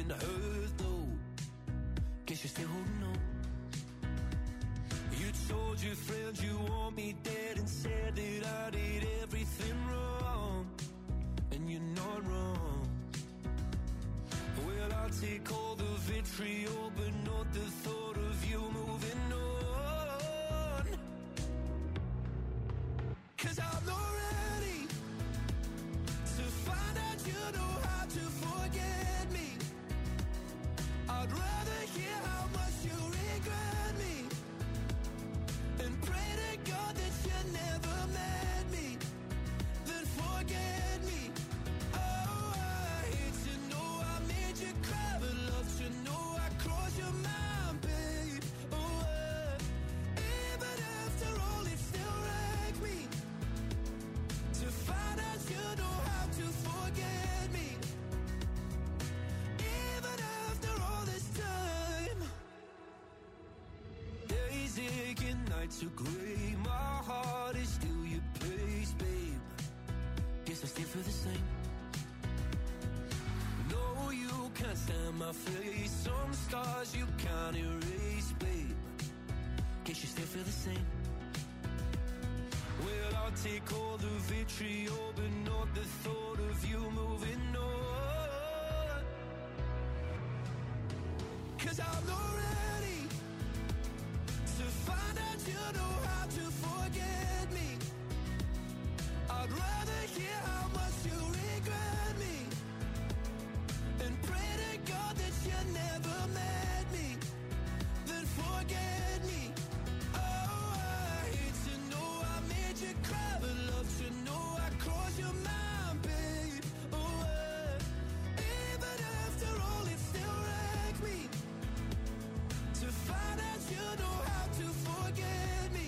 feeling hurt though. Guess you're still holding on. You told your friends you want me dead and said that I did everything wrong. And you're not wrong. Well, I'll take all the vitriol, but not the thought of you moving on. 'Cause I'm not ready to find out you know how to forget me. I'd rather hear how much you regret me and pray to God that you never met me, then forget me. Oh, I hate to know I made you cry, but love to know I crossed your mind, babe. Oh, even after all, it still wrecked me to find out you know how to forget me. Even after all this time, days aching, nights are grey. My heart is still your place, babe. Guess I still feel the same. No, you can't stand my face. Some scars you can't erase, babe. Guess you still feel the same. Well, I'll take all the vitriol, but not the thought of you moving on. 'Cause I'm not ready to find out you know how to forget me. I'd rather hear how much you regret me and pray to God that you never met me, then forget me. Oh, I hate to know I made you cry, but love to know I crossed your mind, babe. Oh, even after all, it still wrecked me to find out you know how to forget me.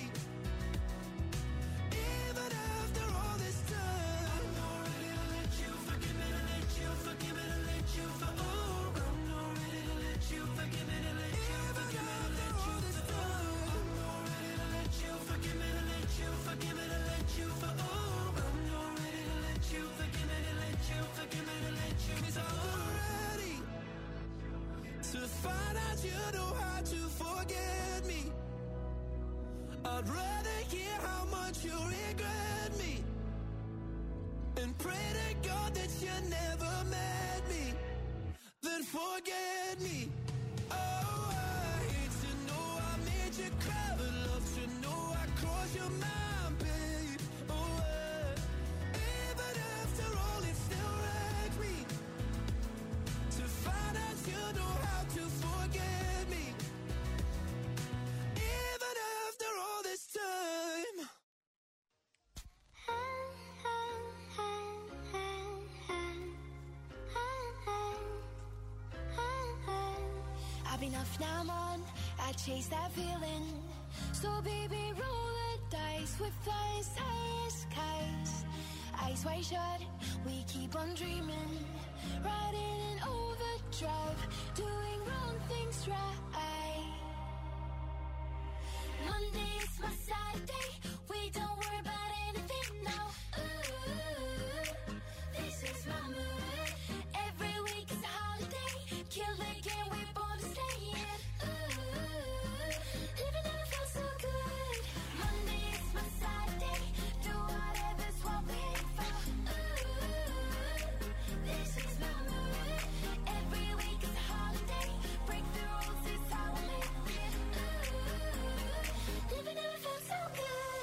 Even after all this time, I'm not ready to let you forgive me, to let you forgive me, to let you for. Oh, I'm not ready to let you forgive me, to let you forgive me, to let you this time. I'm not ready to let you forgive me, to let you forgive me, to let you for. Oh, I'm not ready to let you forgive me, to let you forgive me, to let you. 'Cause I'm not ready to find out you know how to forget me. I'd rather hear how much you regret me and pray to God that you never met me, then forget me. Oh, I hate to know I made you cry, but love to know I crossed your mind, babe. Oh, even after all, it still wrecked me to find out you know how to forget me. Even after all this time. I've been off, now I'm on. I chase that feeling. So baby, roll the dice with flying skies. Eyes wide shut, we keep on dreaming. Riding in overdrive, doing wrong things right. Monday is my side day. We don't worry about anything now. Ooh, this is my mood. Every week is a holiday. Kill the game, we're born to stay in. Ooh, living never felt so good. Monday is my side day. Do whatever's what we aim for. Ooh, this is my mood. Every week is a holiday. Break the rules, it's how we live it. Ooh, living never felt so good.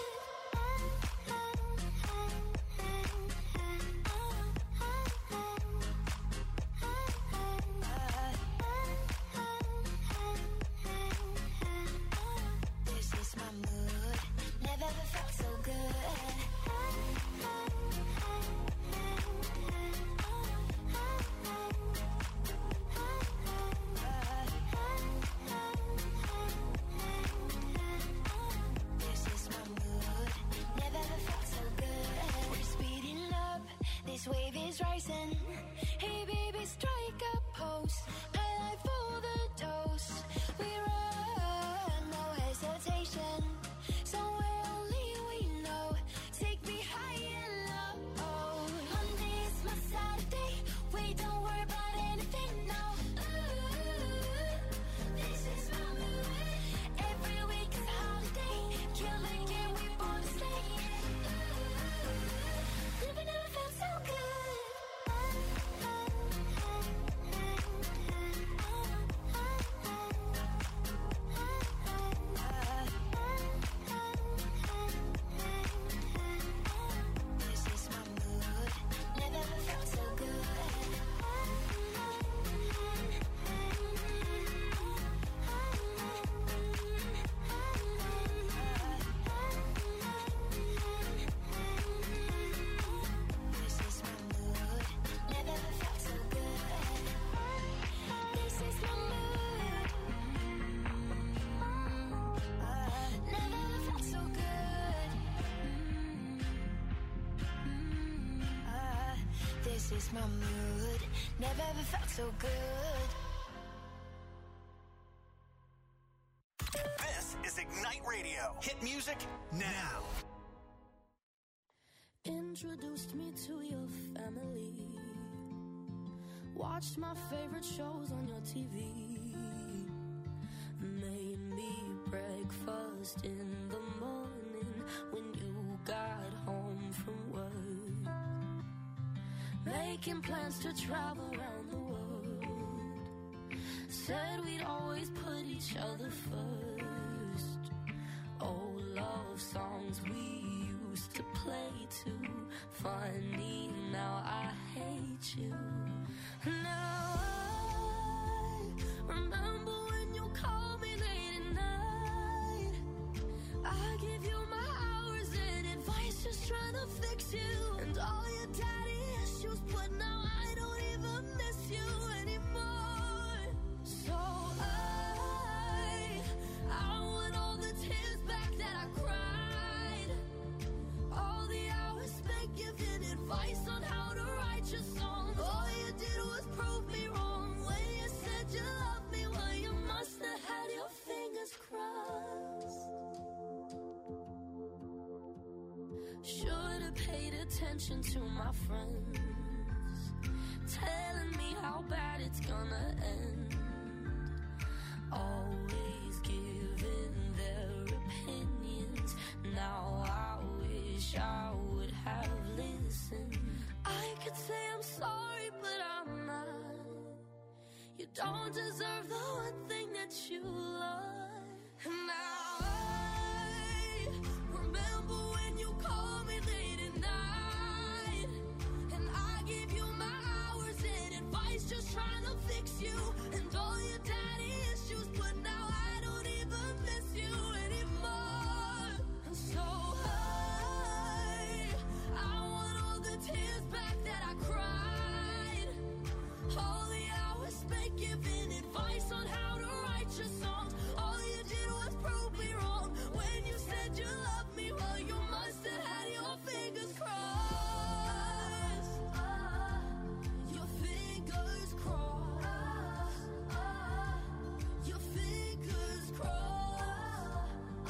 This is my mood. Never ever felt so good. This is my mood. Never ever felt so good. We're speeding up. This wave is rising. Hey baby, strike a pose. I like for the dose. We run, no hesitation. Somewhere only we know. Take me high and low. Monday is my Saturday. We don't worry about anything now. Ooh, This is my mood. Never ever felt so good. This is Ignite Radio. Hit music now. Introduced me to your family. Watched my favorite shows on your TV. Made me breakfast in the morning when you got home from work. Making plans to travel around the world. Said we'd always put each other first. Old love songs we used to play too. Funny, now I hate you. Now I remember when you called me late at night. I give you my hours and advice, just trying to fix you. And all your daddy issues, but now I don't even miss you anymore. So I want all the tears back that I cried. All the hours spent giving advice on how to write your songs. All you did was prove me wrong when you said you loved me. Well, you must have had your fingers crossed. Should have paid attention to my friends, telling me how bad it's gonna end. Always giving their opinions. Now I wish I would have listened. I could say I'm sorry, but I'm not. You don't deserve the one thing that you love. And now I remember when you called me late at night. And I give you my hours and advice, just trying to fix you. And all your daddy issues, but now I don't even miss you anymore. And so I want all the tears back that I cried. All the hours spent giving advice on how to write your songs. All you did was prove me wrong when you said you loved me. Well, you must have had your fingers crossed. Your fingers crossed. Your fingers crossed.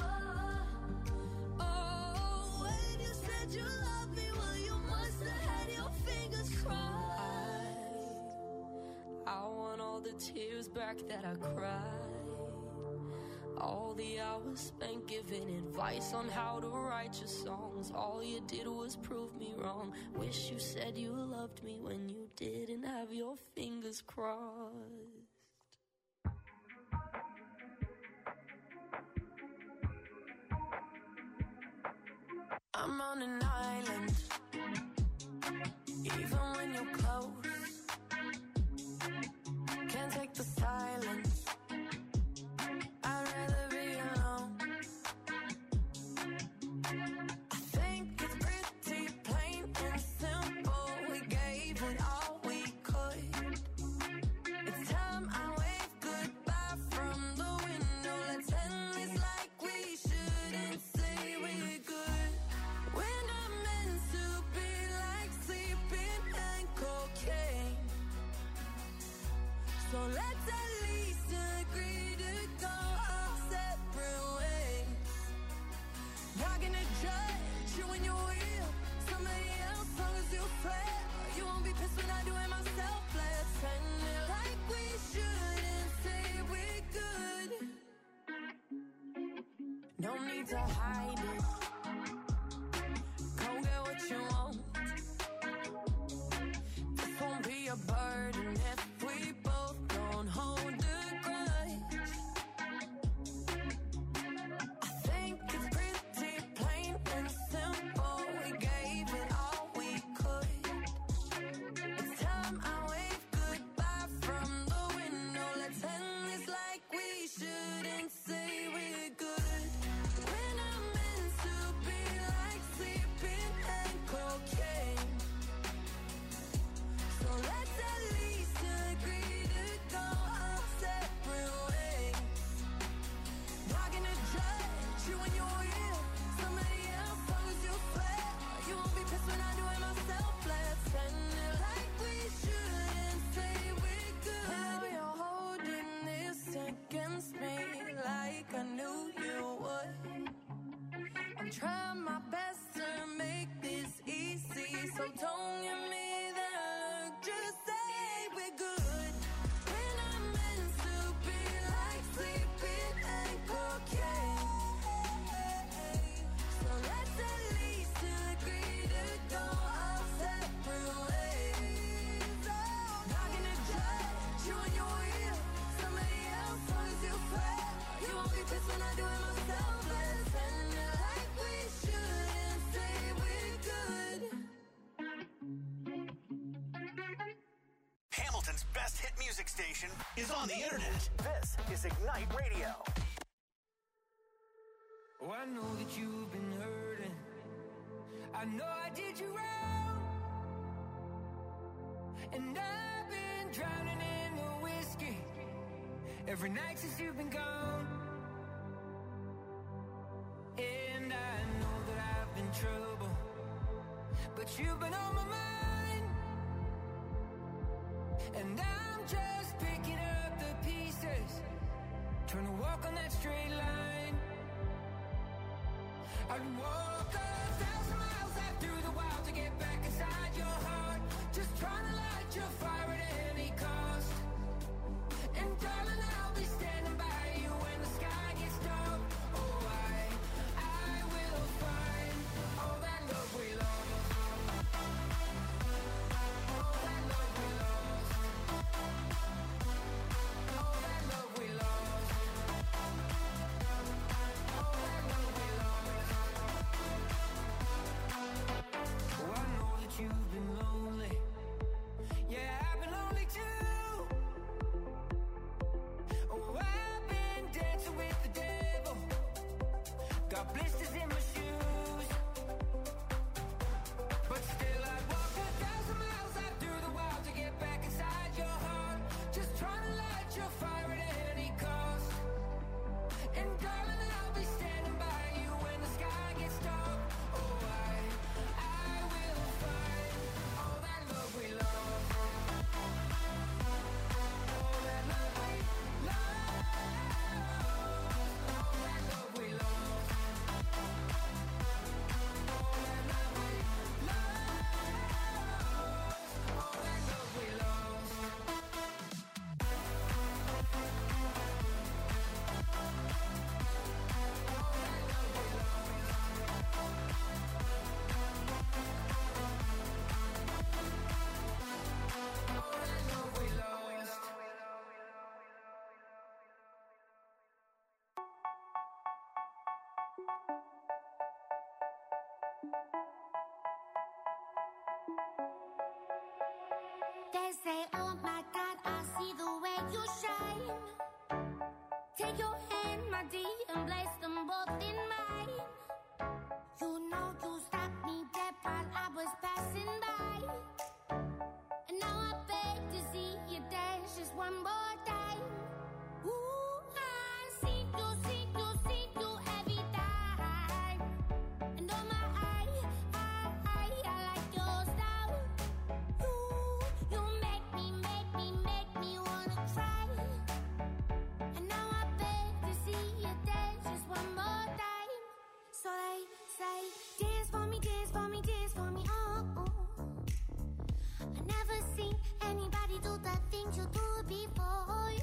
Oh, when you said you loved me, well, you must have had your fingers crossed. I want all the tears back that I cried. All the hours spent giving advice on how to write your songs. All you did was prove me wrong. Wish you said you loved me when you didn't have your fingers crossed. I'm on an island, even when you're close. Can't take the silence. I'd rather be alone. I think it's pretty plain and simple. We gave it all we could. It's time I wave goodbye from the window. Let's end this like we shouldn't say we're good. We're not meant to be like sleeping and cocaine. So let's at least agree to go our separate ways. Not gonna judge you when you will somebody else, long as you swear you won't be pissed when I do it myself. Let's end it like we shouldn't say we're good. No need to hide it. Go get what you want. This won't be a burden if we both don't hold a grudge. I think it's pretty plain and simple. We gave it all we could. It's time I wave goodbye from the window. Let's end this like we shouldn't say we're good. We're not meant try my best to make this easy, so don't give me that look, just say we're good. When I'm meant to be like sleeping and cocaine, so let's at least agree to go our separate ways. Not gonna judge you and your will, somebody else, as long as you swear you won't be pissed when I do it myself. Let's end it like we should and say we're good. Hamilton's best hit music station is on the internet. This is Ignite Radio. Oh, I know that you've been hurting. I know I did you wrong. And I've been drowning in the whiskey every night since you've been gone. And I know that I've been trouble, but you've been on my mind. And I'm just picking up the pieces, trying to walk on that straight line. I'd walk 1,000 miles out through the wild to get back inside your heart, just trying to light your fire at any cost. And darling, I'll be standing by you when the sky gets dark. Oh, I will find all that love we lost. All that love we lost. All that love we lost. All that love we lost. Oh, I know that you've been lonely. Yeah, I've been lonely too. Oh, I've been dancing with the devil, got blisters in my shoes, but still I'd walk 1,000 miles out through the wild to get back inside your heart, just trying to light your fire at any cost. And darling, I'll be standing by you when the sky gets dark. Oh, I will find all that love we lost. All that love we lost. All that love we lost. All that love we lost. All that love we lost. All that love we lost. They say, oh my God, I see the way you shine. Take your hand, my dear, and place them both in mine. You know you stopped me dead while I was passing by. And now I beg to see you dance just one more time. Ooh, I see you every time. And oh my, I like your style. You make me wanna cry. And now I beg to see you dance just one more time. So they say, dance for me, oh, oh. I never seen anybody do the things you do before.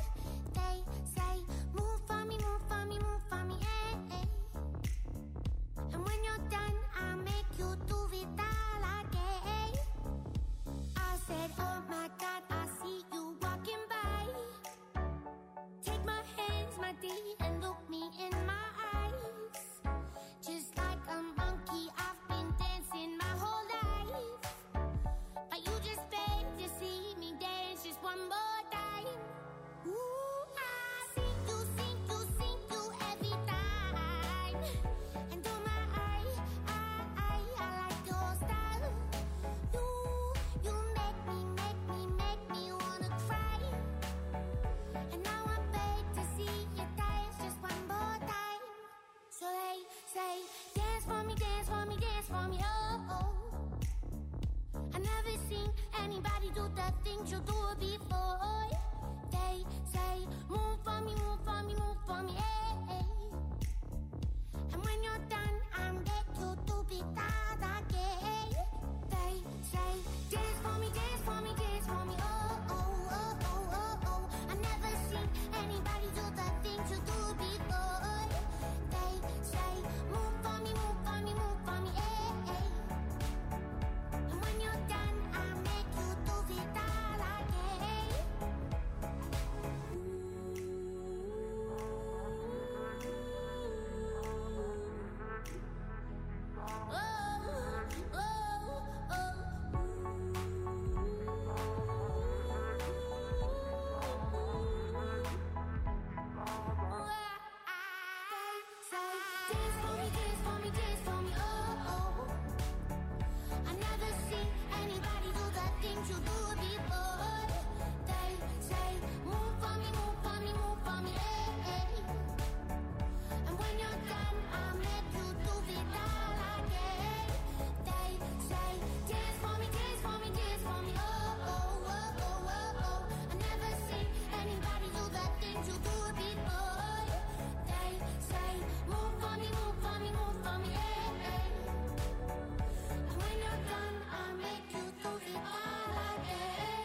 things you do before. They say, move for me, move for me, move for me, hey. And when you're done, I'll make you do it all again. They say, dance for me, dance for me, dance for me, oh, oh, oh, oh, oh, oh. I never seen anybody do the things you do before. They say, move for me, move for me, move for me, hey. And when you're done, I'll make you do it all again,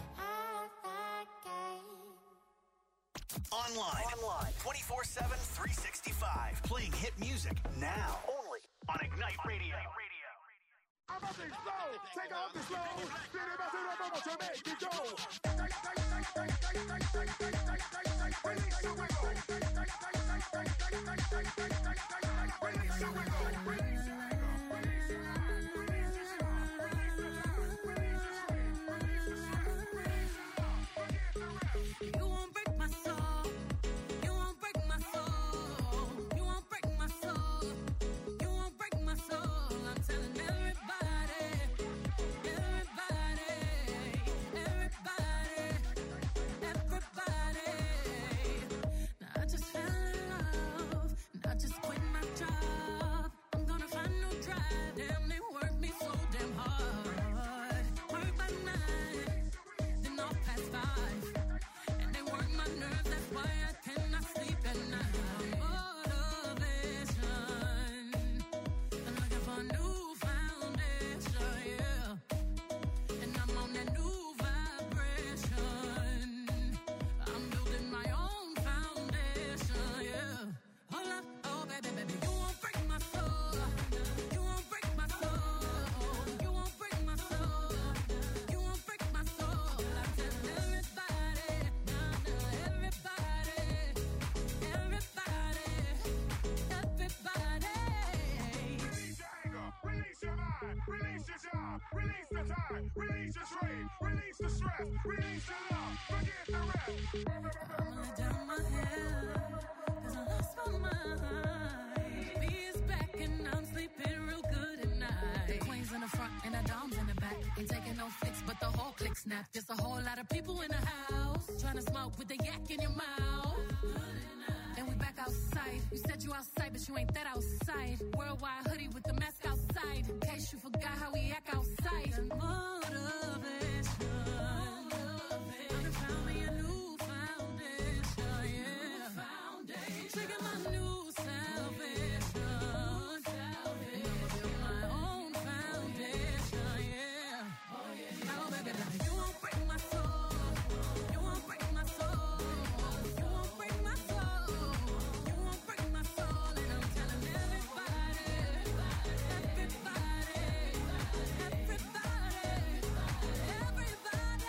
Online 24/7, 365. Playing hit music now. Only on Ignite Radio. I'm up and slow, take off the slow. Then it must have how much you make it go. Release your wiggle. Release your wiggle. You won't break my soul. You won't break my soul. You won't break my soul. You won't break my soul. I'm telling everybody, everybody, everybody, everybody. Now I just fell in love. And I just quit my job. I'm gonna find no drive. Damn, they work me so damn hard. Work by 9, then off past 5. And they work my nerves, that's why I cannot sleep at night. Motivation. I'm looking for a new foundation, yeah. And I'm on that new vibration. I'm building my own foundation, yeah. Hold up, oh baby, baby, you won't break my soul. You won't break my soul. You won't break my soul. You won't break my soul. I tell everybody, everybody, everybody, everybody. Release your anger, release your mind, release your job, release the time, release your trade, release the stress, release your love, forget the rest. I'm gonna down my head, 'cause I lost my mind. B is back and I'm sleeping real good at night. The queen's in the front and the dom's in the back. Ain't taking no flicks, but the whole click snap. Just a whole lot of people in the house, trying to smoke with the yak in your mouth. And we back outside. You said you outside, but you ain't that outside. Worldwide hoodie with the mask outside. In case you forgot how we act outside. Motivation. I done found me a new foundation, yeah. Trigger my new salvation. And I'ma build my own foundation, yeah. Oh, baby, baby, you won't break my soul. You won't break my soul. You won't break my soul. You won't break my soul. And I'm telling everybody, everybody, everybody,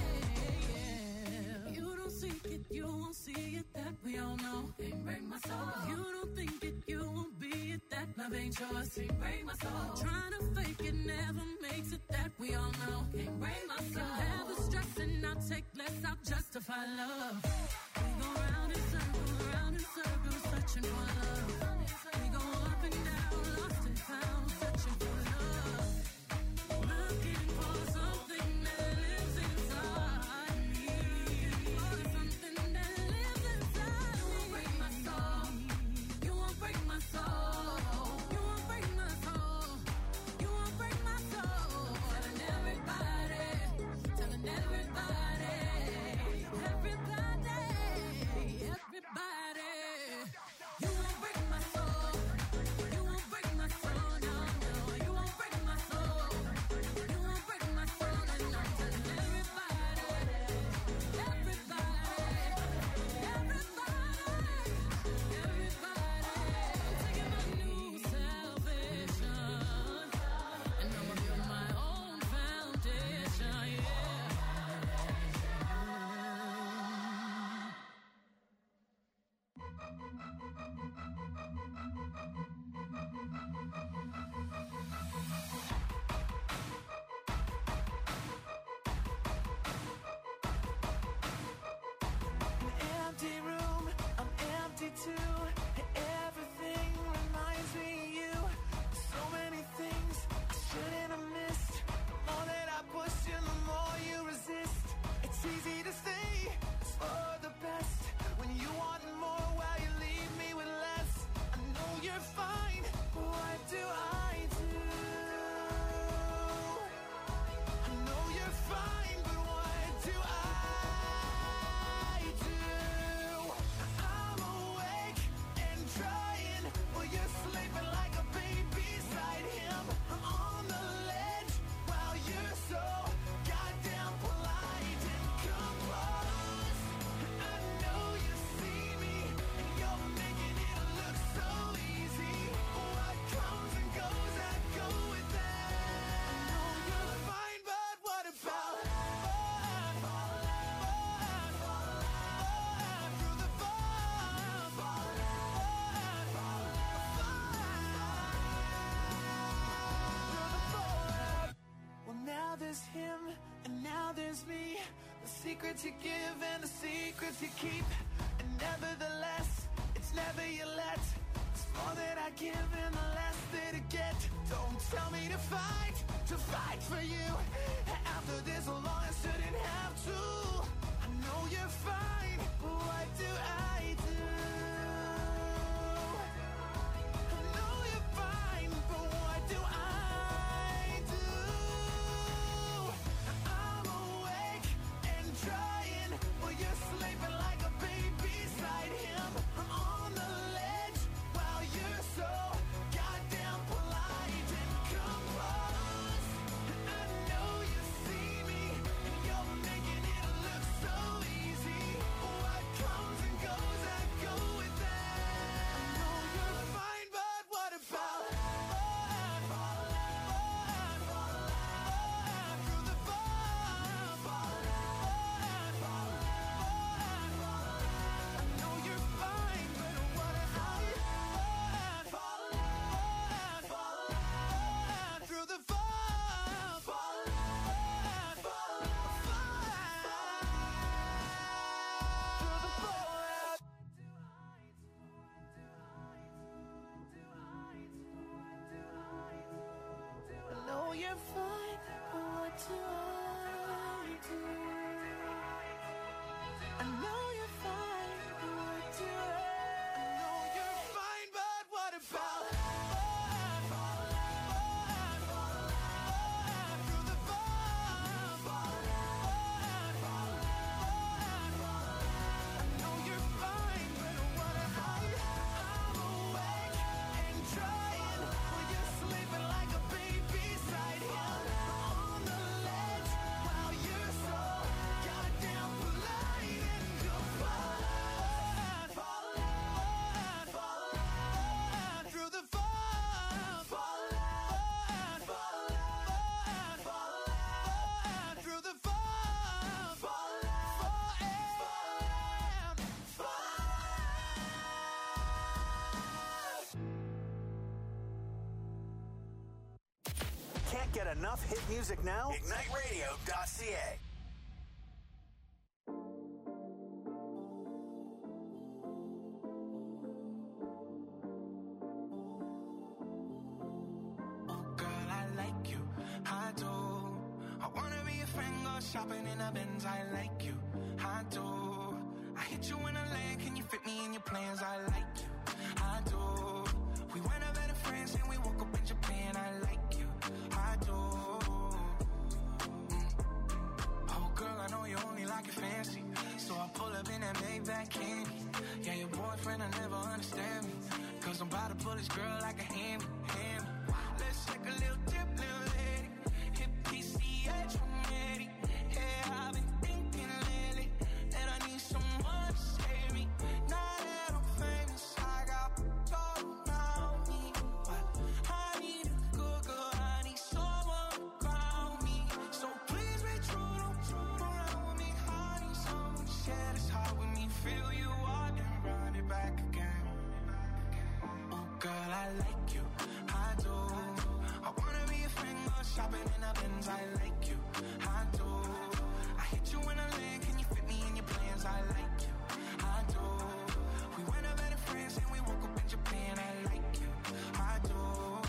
yeah. You don't seek it, you won't see it, that we all know. Can't break my soul. You don't think it, you won't be it, that love ain't yours. Can't break my soul. Trying to fake it never makes it, that we all know. Can't break my soul. Never stressing, I'll take less, I'll justify love. We go round in circles, searching for love. We go up and down, lost and found, searching for love. Looking for something that lives inside me. For something that lives inside me. You won't break my soul. You won't break my soul. You won't break my soul. You won't break my soul. Telling everybody, telling everybody, everybody, everybody. You won't break my soul. You won't break my soul. No, no. You won't break my soul. You won't break my soul. And I'm telling everybody, everybody, everybody, taking my new salvation. And I'ma build my own foundation, yeah. Empty room, I'm empty too. Everything reminds me of you. So many things I shouldn't have missed. More that I pushed in the morning. secrets you give and the secrets you keep. And nevertheless, it's never you let. It's more that I give and the less that I get. Don't tell me to fight for you. After this long, I shouldn't have to. I know you're fine, but what do I do? I know you're fine, but what do I do? I'm awake and trying, but you're sleeping like a baby beside him. I'm on the ledge while you're so goddamn polite and composed. I know you see me, and you're making it look so easy. What comes and goes, I go with that. I know you're fine, but what about through the I know you're fine, but what about through the I know you're fine, but what do I do? I know you're fine, but what do I know you're fine, but what about through the I know you're fine, but what about I'm awake and trying, but you're sleeping like a baby beside him. On the ledge while you're so goddamn polite and goodbye. Through the through the Can't get enough hit music now? IgniteRadio.ca. Girl, I like you, I do. I wanna be a friend, go shopping in a Benz. I like you, I do. I hit you in a lane, can you fit me in your plans? I like you, I do. We went a better friends and we woke up in Japan. I like you, I do. Oh girl, I know you only like it fancy, so I pull up in that Maybach candy. Yeah, your boyfriend will never understand me, cause I'm about to pull this girl like a hand. Let's take a little dip, little lady. Hit PCH from Eddie. Yeah, I've been thinking lately that I need someone to save me. Now that I'm famous, I got all around me, but I need a good girl. I need someone to ground me. So please be true, don't troll around with me. I need someone to share this heart with me. Feel you out and run it back again. Oh girl, I like you, I do. I wanna be a friend, go shopping in a Benz. I like you, I do. I hit you in a lane, can you fit me in your plans? I like you, I do. We went a better friends and we woke up in Japan. I like you, I do.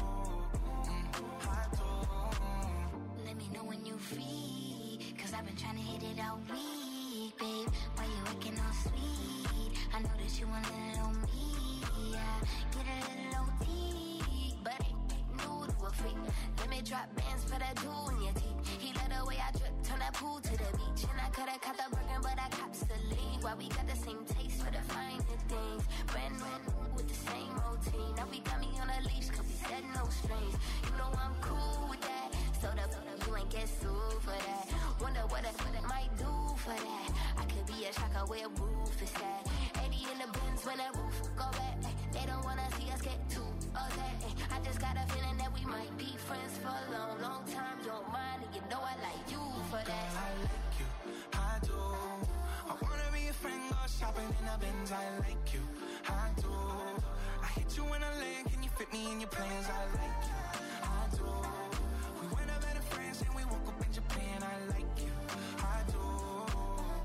I do. Let me know when you free, cause I've been trying to hit it all week, babe. Why you acting all sweet? I know that you want a little me, yeah. Get a little OT, but ain't new to a freak. Let me drop bands for that jewel in your teeth. He let the way I drip, turn that pool to the beach. And I coulda caught the Birkin, but I cops the lead. Why we got the same taste for the finer things. Brand new with the same routine. Now we got me on a leash, cause we said no strings. You know I'm cool with that. So you ain't get sued for that. Wonder what I might do for that. I could be a shocker where roof is at. 80 in the Benz when that roof go back. They don't wanna see us get too upset. I just got a feeling that we might be friends for a long, long time. Don't mind, and you know I like you for that. Girl, I like you, I do. I wanna be a friend, go shopping in a Benz. I like you, I do. I hit you in a lane, can you fit me in your plans? I like you, I do. We went a better friends and we woke up in Japan. I like you, I do.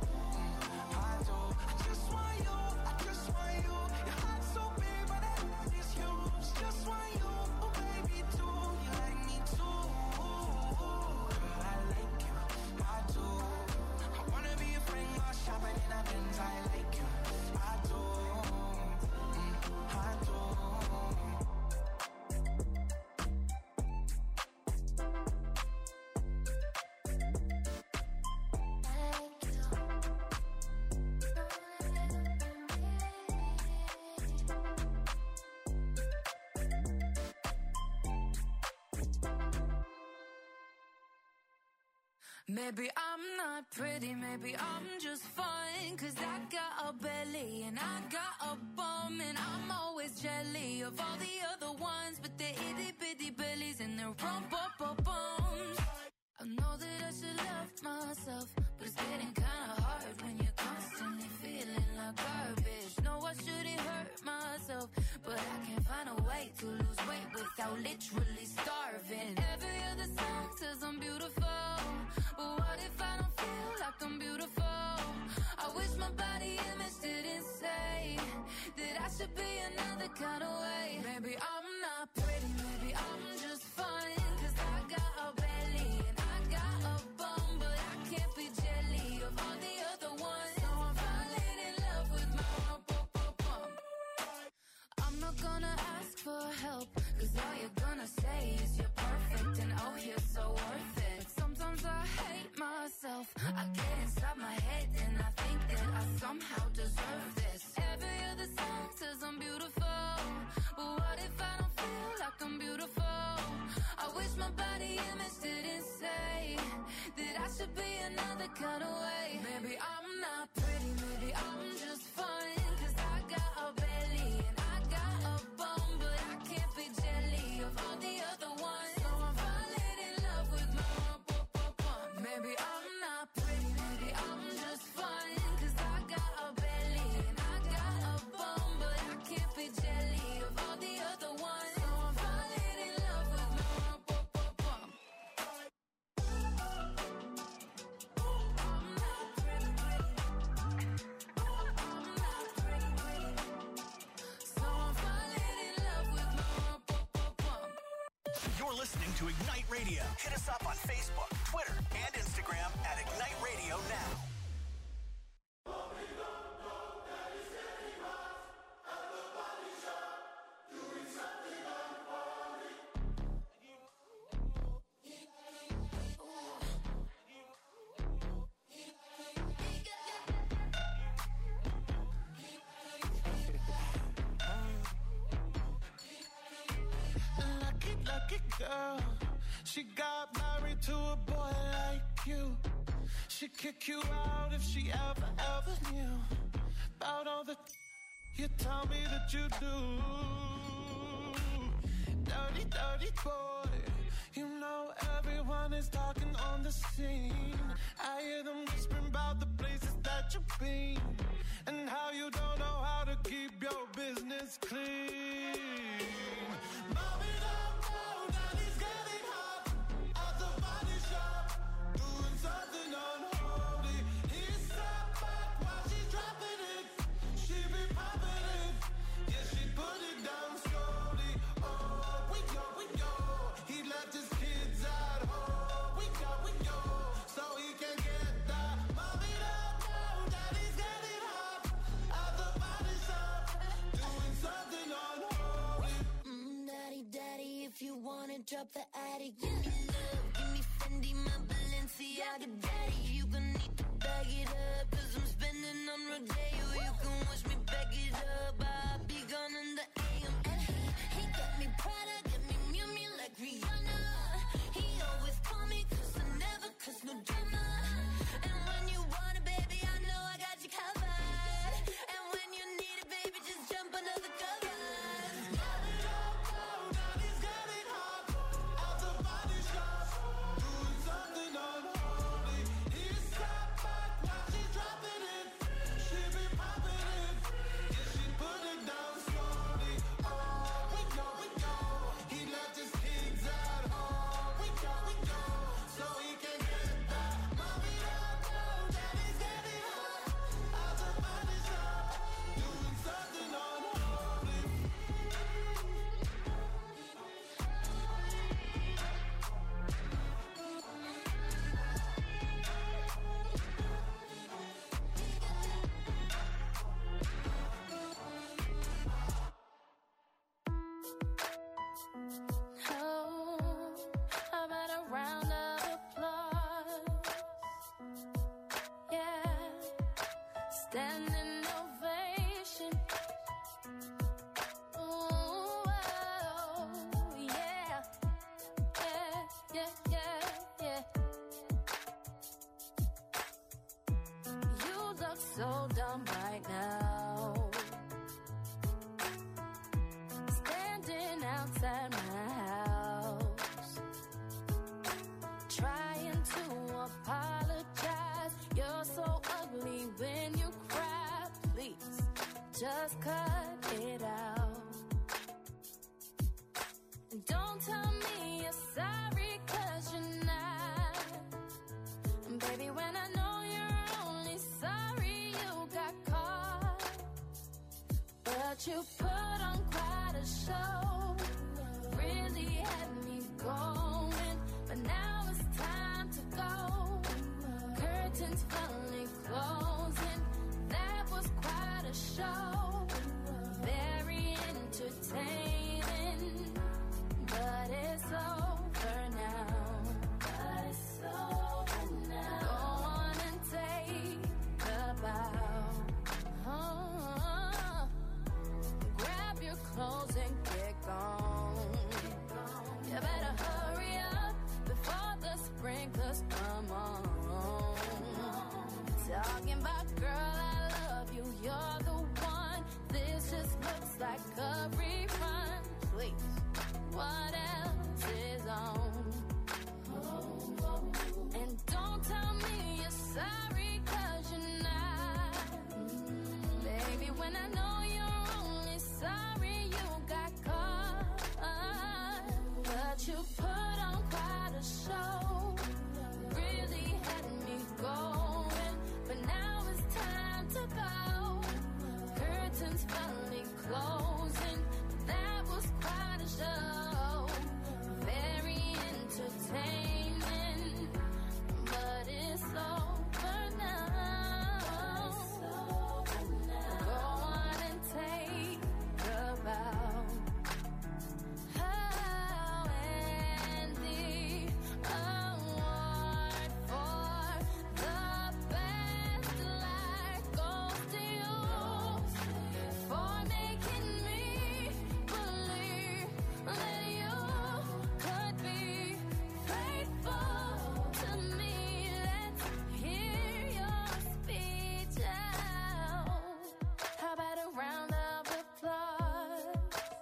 Maybe I'm not pretty, maybe I'm just fine. Cause I got a belly and I got a bum. And I'm always jelly of all the other ones. But they're itty bitty bellies and they're rump-up-up-bums. I know that I should love myself, but it's getting kinda hard when you're constantly feeling like garbage. No, I shouldn't hurt myself, but I can't find a way to lose weight without literally starving. Every other song says I'm beautiful, but what if I don't feel like I'm beautiful? I wish my body image didn't say that I should be another kind of way. Maybe I'm not pretty, maybe I'm just fine. Cause I got a belly and I got a bum, but I can't be jelly of all the other ones. So I'm falling in love with my bum. I'm not gonna ask for help, cause all you're gonna say is you're perfect and oh, you're so worth it. But sometimes I hate myself. I get inside my head and I think that I somehow deserve this. Every other song says I'm beautiful, but what if I don't feel like I'm beautiful? I wish my body image didn't say that I should be another kind of way. Maybe I'm not pretty, maybe I'm just fine. Cause I got a belly and I got a bum, but I can't be jelly of all the other ones. So I'm falling in love with my bum. Maybe I'm not pretty, maybe I'm just fine. Cause I got a belly and I got a bum, but I can't be jelly of all the other ones. So I'm falling in love with my bum. I'm not pretty, I'm not pretty, so I'm falling in love with my bum. You're listening to Ignite Radio. Hit us up on Facebook, Twitter, and Instagram at Ignite Radio Now. Lucky girl, she got married to a boy like you. She'd kick you out if she ever knew about all the you tell me that you do. Dirty, dirty boy, you know everyone is talking on the scene. I hear them whispering about the places that you've been and how you don't know how to keep your business clean. Mommy, don't know that he's getting hot at the body shop, doing something unholy. He sat back while she's dropping it. She be popping it, yeah, she put it down slowly. Oh, we go. He left his kids at home. We go, so he can get that. Mommy, don't know that he's getting hot at the body shop, doing something unholy. Daddy, if you wanna drop the attic, give me love, give me Fendi, my Balenciaga daddy. You gon' need to bag it up, cause I'm spending on Rodeo. You can watch me back it up, I'll be gone in the AM. And he got me Prada, got me Miu Miu like Rihanna. He always call me cause I never cause no drama. And when you want it, baby, I know I got you covered. And when you need it, baby, just jump under the covers. Standing ovation. Ooh, oh, yeah. so dumb right now. Standing outside my house, trying to apologize. You're so ugly when you cry. Please, just cut it out. And don't tell me you're sorry, 'cause you're not. And baby, when I know you're only sorry you got caught, but you put on quite a show, really had me going, but now it's time to go. Curtains finally closing, that was quite a show. Very entertaining, but it's over now. But it's over now. Go on and take a bow. Grab your clothes and get gone. You better hurry up before the sprinklers come on. Talking about, girl, I love you, you're the one. This just looks like a rerun. Please, what else is on? And don't tell me you're sorry, 'cause you're not. Baby, when I know you're only sorry you got caught, but you put on quite a show, really had me going, but now it's time to go. Curtains finally closing, that was quite a show. Very entertaining, but it's over now. Go on and take a bow. Oh, and the award for the best life goes to you, for making me believe that you could be faithful to me. Let's hear your speech out. How about a round of applause?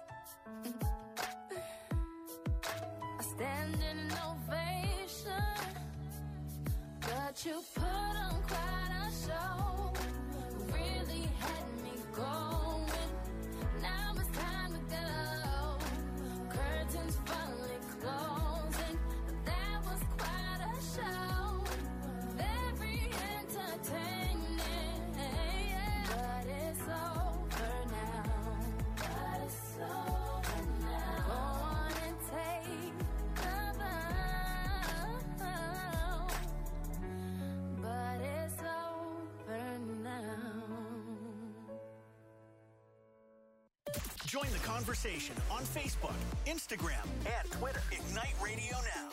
A standing ovation, but you put on quite a show, really had me going, now it's time to go. Curtains finally closing, that was quite a show, very entertaining, but it's over now. But it's over now. Go on and take a bow, but it's over now. Join the conversation on Facebook, Instagram, and Twitter. Ignite Radio Now.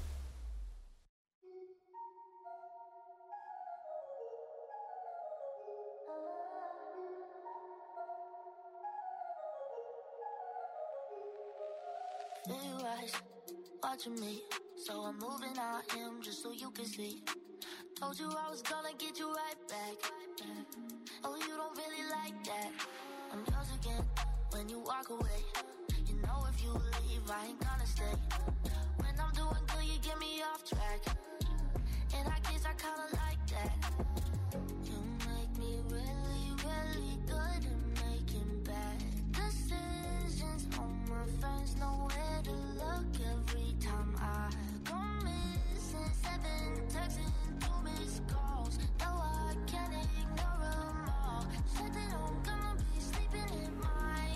There you rise, watching me. So I'm moving on him just so you can see. Told you I was gonna get you right back. Oh, you don't really like that. I'm yours again when you walk away. You know if you leave, I ain't gonna stay. When I'm doing good, you get me off track. And I guess I kinda like that. You make me really, really good at making bad decisions. All my friends know where to look every time I go missing. 7 texts and 2 missed calls. No, I can't ignore them all. Said that I'm gonna be sleeping in mine.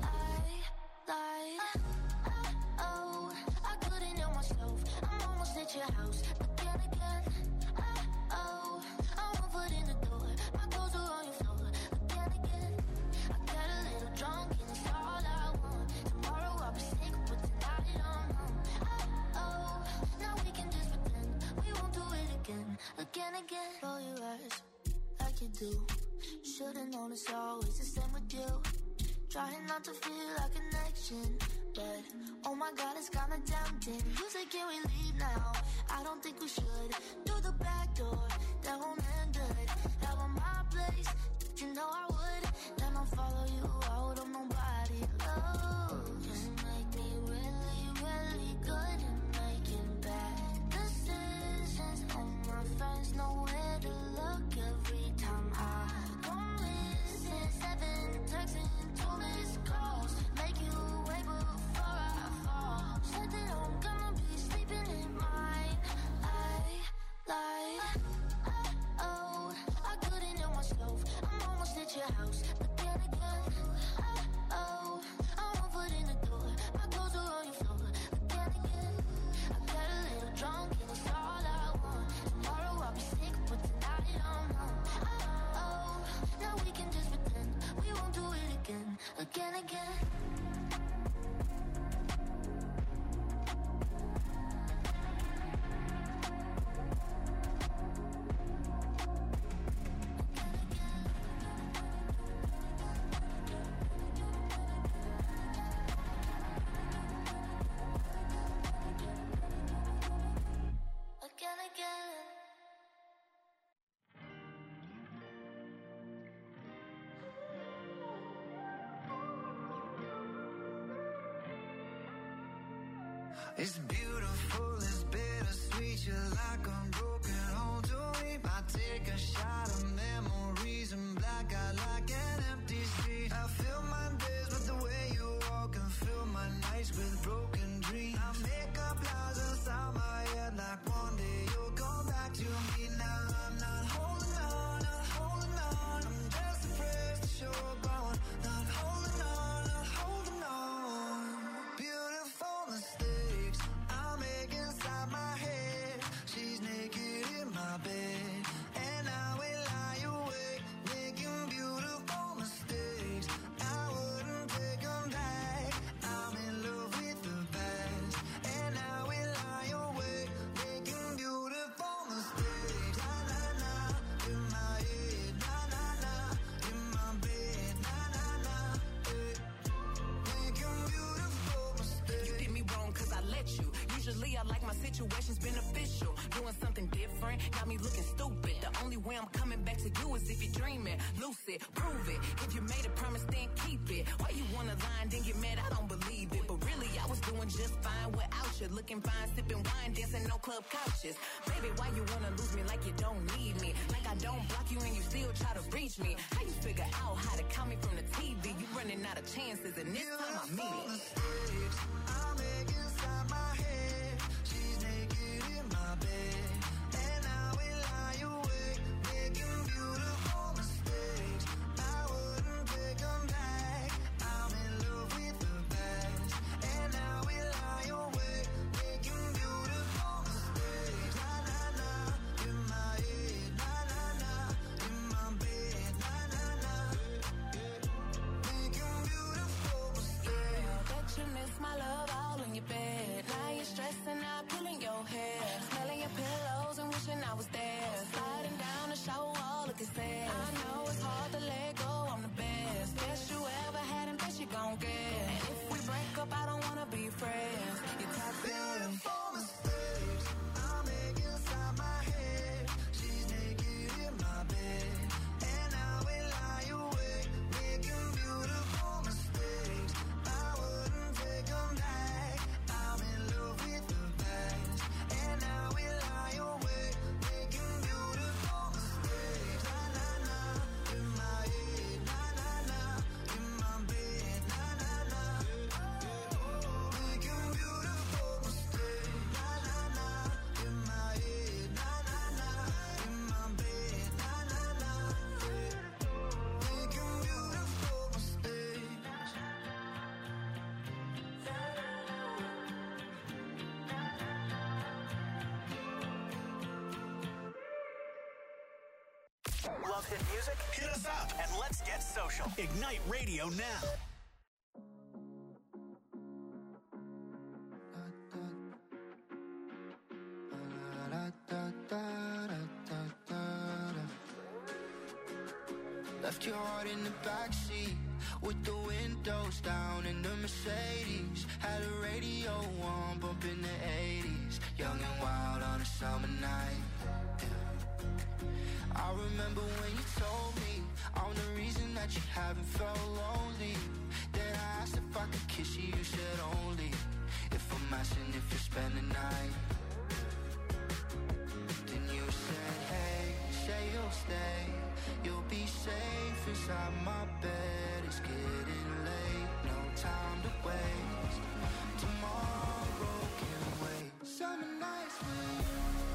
Oh, I couldn't help myself. I'm almost at your house again. Oh, I'm 1 foot in the door. My clothes are on your floor again. I got a little drunk and it's all I want. Tomorrow I'll be sick, but tonight I'm home. Oh, now we can just pretend we won't do it again. Roll your eyes like you do. Should've known it's always the same with you. Trying not to feel a connection, but oh my God, it's kinda tempting. You say, can we leave now? I don't think we should. Through the back door, that won't end good. Have on my place. You know I would, then I'll follow you out of nobody. Oh, you make me really, really good at making bad decisions. All my friends know where to look every time I go missing. 7 texts and 2 missed calls. Make you wait before I fall. Said that I'm gonna be sleeping in mine. I lied. Oh, I couldn't help myself. I'm almost at your house again. Oh, I'm 1 foot in the door. My clothes are on your floor again. I got a little drunk and it's all I want. Tomorrow I'll be sick, but tonight I'm on. Oh, now we can just pretend we won't do it again. It's beautiful, it's bittersweet. You're like a broken home to me. I take a shot of memories and black out like an empty street. I fill my days with the way you walk and fill my nights with broken dreams. I make up lies inside my head like one day you'll come back to me. Now I'm not holding on, not holding on. I'm just afraid to show up on. Not holding on, not holding on. Beautiful mistakes I make inside my head. She's naked in my bed, and I will lie awake, making beautiful mistakes. I wouldn't take them back. I'm in love with the past, and I will lie awake, making beautiful mistakes. Na na na, in my head, na na na, in my bed, na na na, making beautiful mistakes. You did me wrong cause I let you. Usually I like my situations beneficial. Doing something different, got me looking stupid. The only way I'm coming back to you is if you're dreaming. Lucid, prove it. If you made a promise, then keep it. Why you wanna lie and then get mad? I don't believe it. But really, I was doing just fine without you. Looking fine, sipping wine, dancing no club couches. Baby, why you wanna lose me like you don't need me? Like I don't block you and you still try to reach me. How you figure out how to count me from the TV? You running out of chances and this time I mean it. Mistakes I make inside my head. She's naked in my bed, and I will lie awake, making beautiful mistakes. I wouldn't take them back. I'm in love with the past, and I will lie awake, making beautiful mistakes. Na na na, in my head, na na na, in my bed, na na na, making beautiful mistakes. Bet you miss my love all in your bed. Now you're stressing out, pulling your hair, smelling your pillows and wishing I was there. Sliding down the shower wall, looking sad. I know it's hard to let go, I'm the best. Best you ever had and best you gon' get. And if we break up, I don't wanna be friends. You're toxic. Beautiful mistakes I make inside my head. She's naked in my bed, and I will lie awake, making beautiful mistakes. I wouldn't take them back. I'm in love with the past, and I will lie awake, making beautiful mistakes. Na na na, in my head, na na na, in my bed, na na na, making beautiful mistakes. Na na na, in my head, na na na, in my bed, na na na, making beautiful mistakes. Love hit music? Hit us up and let's get social. Ignite Radio now. Left your heart in the backseat with the windows down in the Mercedes. Had a radio on, bumping the 80s. Young and wild on a summer night. Yeah. I remember when you told me I'm the reason that you haven't felt lonely. Then I asked if I could kiss you, you said only if I'm asking if you'll spend the night. Then you said, hey, say you'll stay. You'll be safe inside my bed. It's getting late, no time to waste. Tomorrow can wait. Summer nights with you.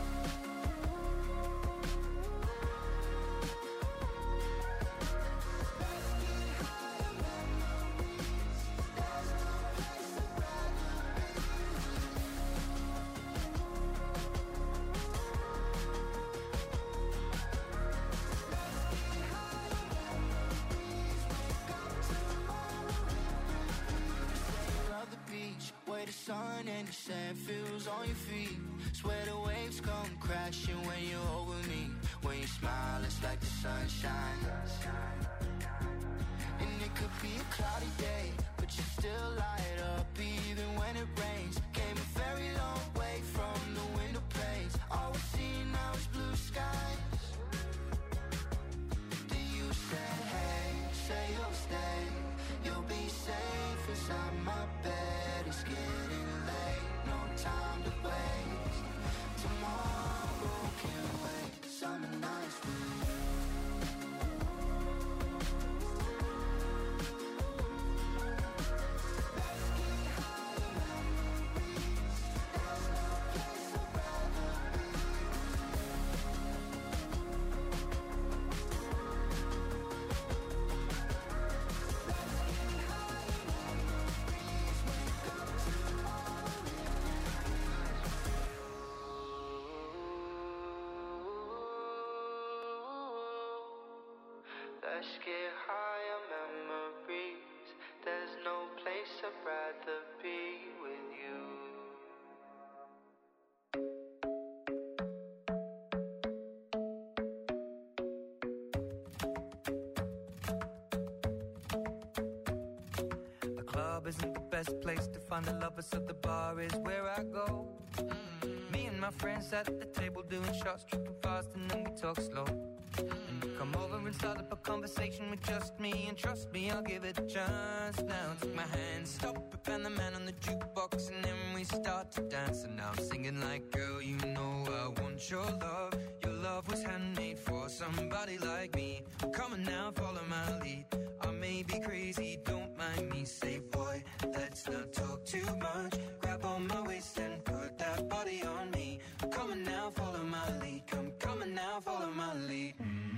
The sun and the sand feels on your feet. Swear the waves come crashing when you're over me. When you smile, it's like the sunshine. And it could be a cloudy day, but you still light up even when it rains. Came a very long way from the window panes. All we see now is blue skies. Then you said, hey, say you'll stay. You'll be safe inside my bed. It's getting late, no time to waste. Tomorrow can wait. Summer nights with you. Let's get higher memories. There's no place I'd rather be. Let's get higher memories. There's no place I'd rather be with you. The club isn't the best place to find the lovers, so the bar is where I go. Me and my friends at the table doing shots, tripping fast, and then we talk slow. And you come over and start up a conversation with just me, and trust me, I'll give it a chance. Now take my hand, stop it, and the man on the jukebox, and then we start to dance. And now I'm singing like, girl, you know I want your love. Your love was handmade for somebody like me. Come on now, follow my lead. I may be crazy, don't mind me. Say, boy, let's not talk too much. Grab on my waist and put that body on me. Come on now, follow my lead. Come on now, follow my lead.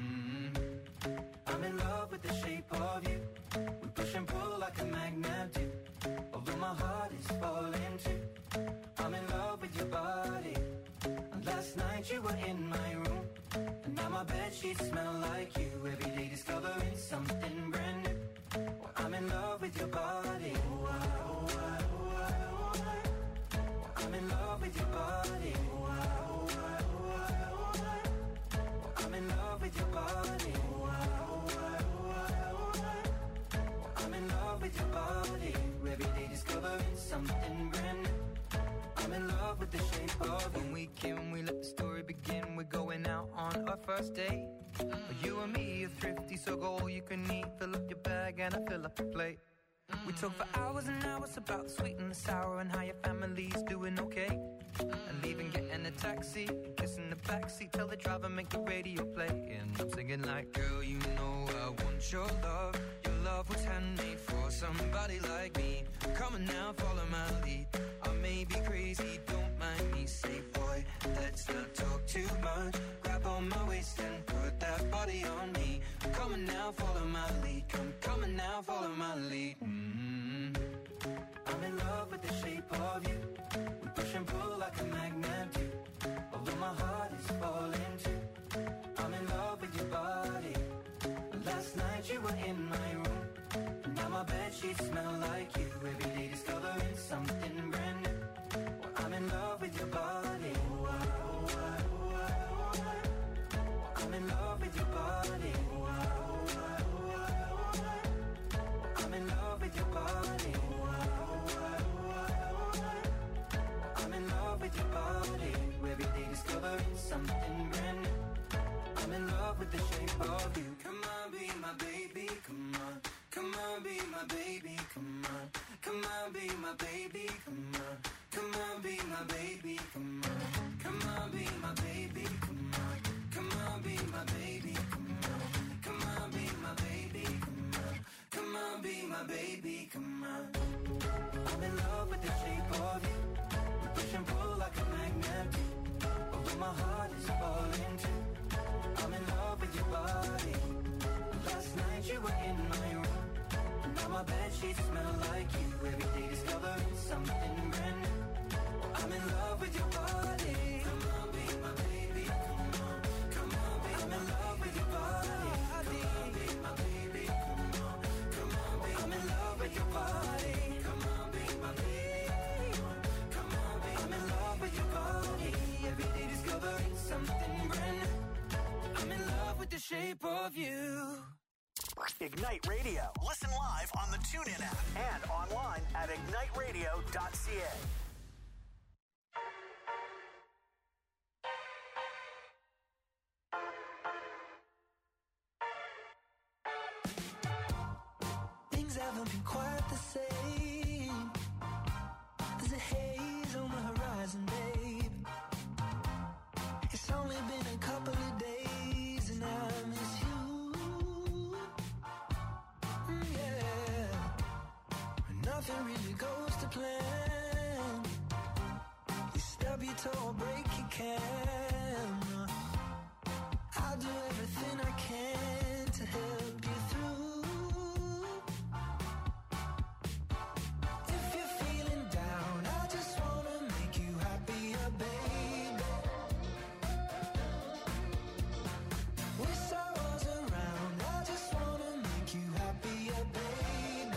I'm in love with the shape of you. We push and pull like a magnet do. Although my heart is falling too. I'm in love with your body. And last night you were in my room. And now my bedsheets smell like you. Every day discovering something brand new. Well, I'm in love with your body. Oh, I, oh, I, oh, I, oh, I. Well, I'm in love with your body. Oh, I, oh, I, oh, I, oh, I. Well, I'm in love with your body. Oh, I, oh, I, oh, I, oh, I. Well, I'm in love with your body. Every day discovering something brand new. I'm in love with the shape of you. When we came, we let the story begin. We're going out on our first date. You and me are thrifty, so go all you can eat. Fill up your bag and I fill up the plate. We talk for hours and hours about the sweet and the sour and how your family's doing okay. And leaving, getting a taxi, kissing the backseat, tell the driver make the radio play. And I'm singing like, girl, you know I want your love. Your love was handmade for somebody like me. Come on now, follow my lead. I may be crazy, don't mind me. Say, boy, let's not talk too much. Grab on my waist and put that body on me. Come on now, follow my lead. Come on now, follow my lead. I'm in love with the shape of you. We push and pull like a magnet do. Although my heart is falling too. I'm in love with your body. Last night you were in my room. And now my bedsheets smell like you. Every day discovering something brand new. Well, I'm in love with your body. Oh, I, oh, I, oh, I, oh, I. Well, I'm in love with your body. Oh, I, oh, I, oh, I, oh, I. Well, I'm in love with your body. Oh, I, oh, I, oh, I, oh, I. Well, I'm in love with your body. Every day discovering something brand new. I'm in love with the shape of you. Come on, be my come on. Come on, be my baby, come on. Come on, be my baby, come on. Come on, be my baby, come on. Come on, be my baby, come on. Come on, be my baby, come on. Come on, be my baby, come on. Come on, be my baby, come on. I'm in love with the shape of you. We push and pull like a magnet do. Although my heart is falling too. I'm in love with your body. Last night you were in my room. Now my bedsheets smell like you. Every day discovering something brand new. I'm in love with your body. Come on, be my baby. Come on, come on, be I'm in love with your body. Come on, be my baby. Come on, come on, be I'm in love with your body. Come on, be my baby. Come on, be I'm in love with your body. Every day discovering something brand new. I'm in love with the shape of you. Ignite Radio. Listen live on the TuneIn app and online at igniteradio.ca. Things haven't been quite the same. There's a haze on the horizon, babe. It's only been a couple of days and I miss you. Yeah. Nothing really goes to plan. You stub your toe or break your camera. I'll do everything I can to help you through. If you're feeling down, I just wanna make you happier, baby. Wish I was around, I just wanna make you happier, baby.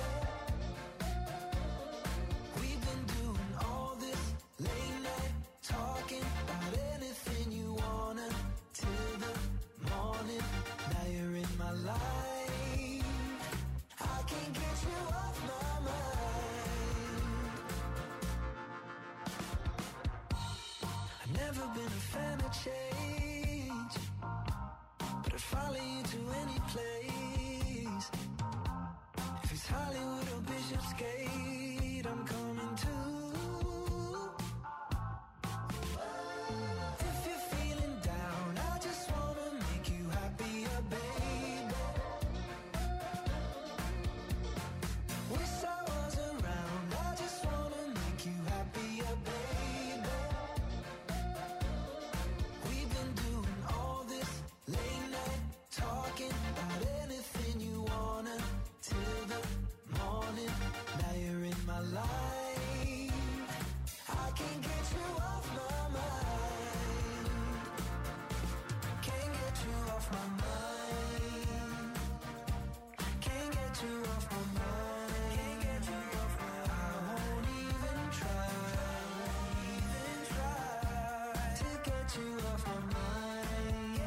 We've been doing all this late night talking about anything you wanna till the morning. Now you're in my life. I can't get you off my mind. I've never been a fan of change, but I'd follow you to any place. If it's Hollywood or Bishopsgate, I'm coming too. If you're feeling down, I just wanna make you happier, baby. Wish I was around, I just wanna make you happier, baby. We've been doing all this late night talking about anything you wanna till the morning. Now you're in my life. I can't get you off my mind. Can't get you off my mind. Can't get you off my mind. Can't get you off my mind. I won't even try to get you off my mind.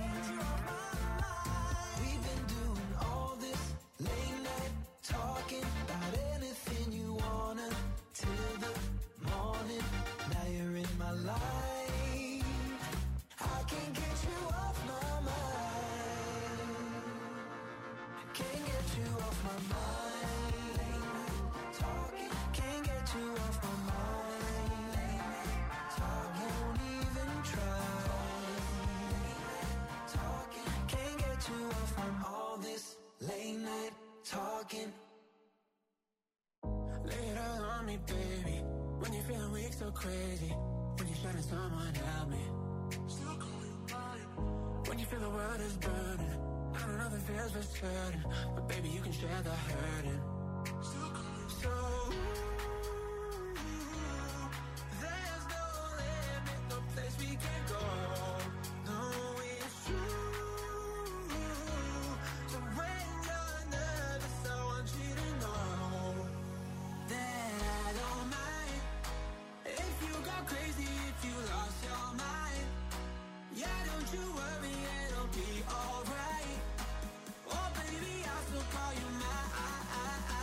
We've been doing all this late night talking about anything you wanna till the morning. Now you're in my life. I can't get you off my mind. Can't get you off my mind. Late night talking. Can't get you off my mind. Late night talking. Won't even try. Talking. Can't get you off from all this late night talking. Lay it all on me, baby. When you're feeling weak, so crazy. When you're shutting someone help me. When you feel the world is burning, I don't know if it feels for certain, but baby, you can share the hurting. So there's no limit, no place we can go. No, it's true. So when you're nervous, I want you to know that I don't mind if you go crazy, if you lost your mind. Yeah, don't you worry, it'll be alright. Oh baby, I'll still call you mine.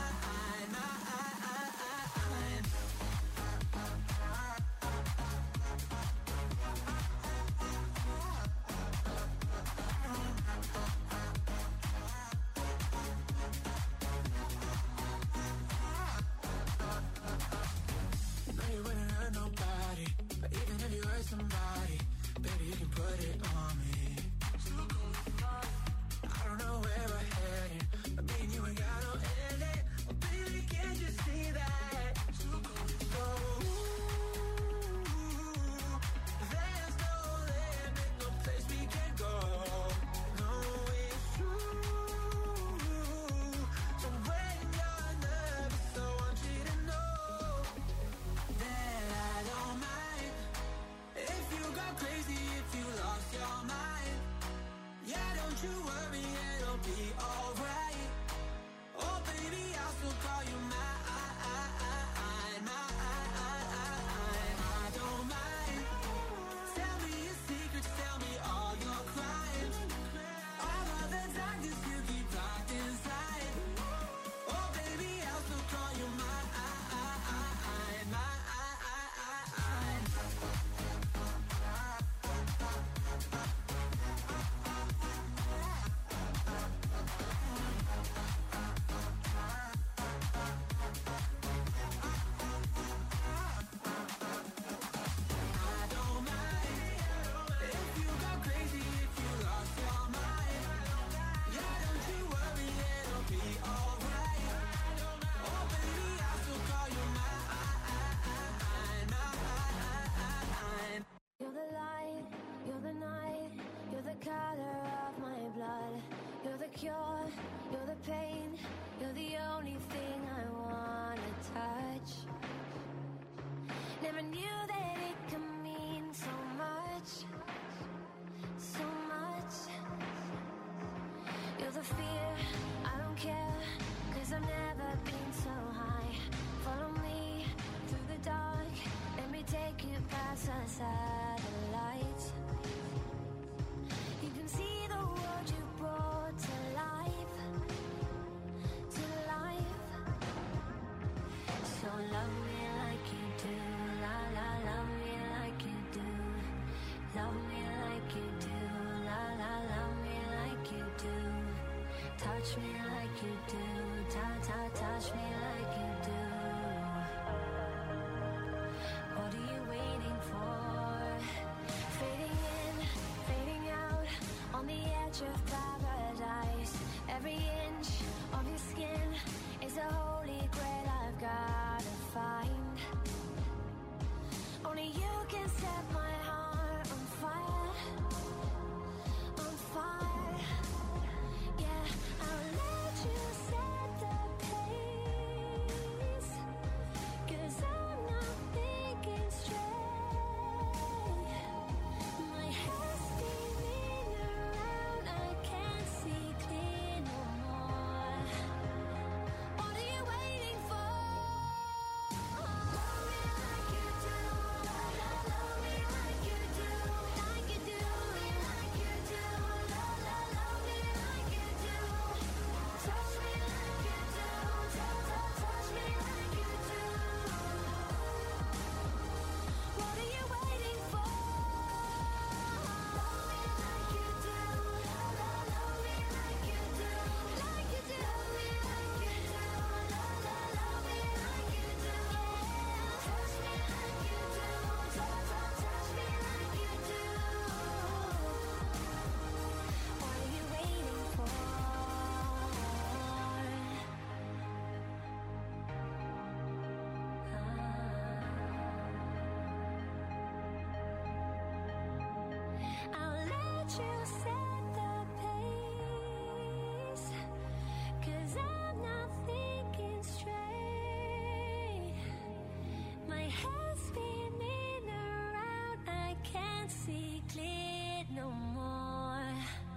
touch me like you do. Touch me like you do. What are you waiting for? Fading in, fading out, on the edge of paradise. Every inch of your skin is a holy grail I've gotta find. Only you can set my heart on fire, on fire. Yeah, I'll let you set the pace, 'cause I'm not thinking straight. My head's spinning around, I can't see clear no more. What are you waiting for? Love me like you do, love me like you do, like you do, like you do, love me like you do. Touch me like you do, touch me like you do. What are you waiting for? Love me like you do, love me like you do, like you do, like you do, love me like you do. Touch me like you do, touch me like you do. What are you waiting for? I'll let you set the pace, 'cause I'm not thinking straight. My head's spinning around, I can't see clear no more.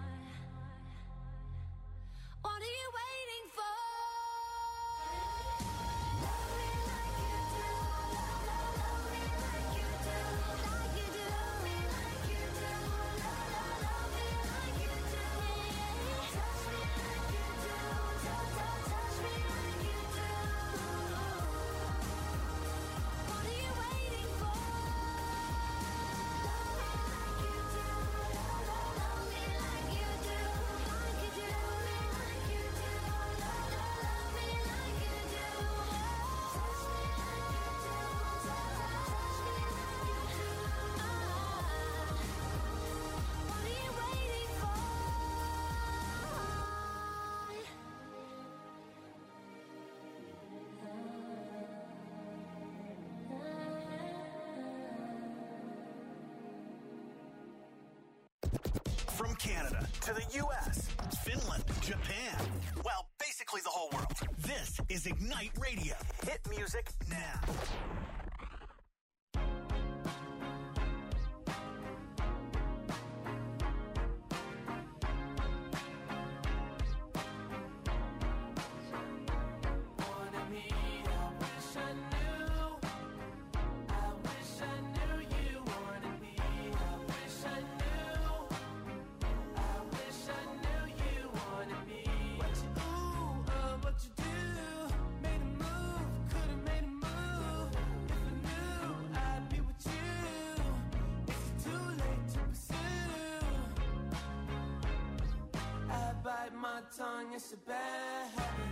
What are you waiting for? Love me like you do, love me like you do, like you do, like you do, love me like you do. Touch me like you do, touch me like you do. What are you waiting for? Love me like you do, love me like you do, like you do, like you do, love me like you do. Touch me like you do, touch me like you do. What are you waiting for? From Canada to the U.S., Finland, Japan, well, basically the whole world. This is Ignite Radio. Hit music now. Wanted me, I wish I knew. I wish I knew you wanted me. I wish I knew. I wish I knew you wanted me. What you what you do? Made a move, could've made a move. If I knew, I'd be with you. Is it too late to pursue? I bite my tongue, it's a bad habit.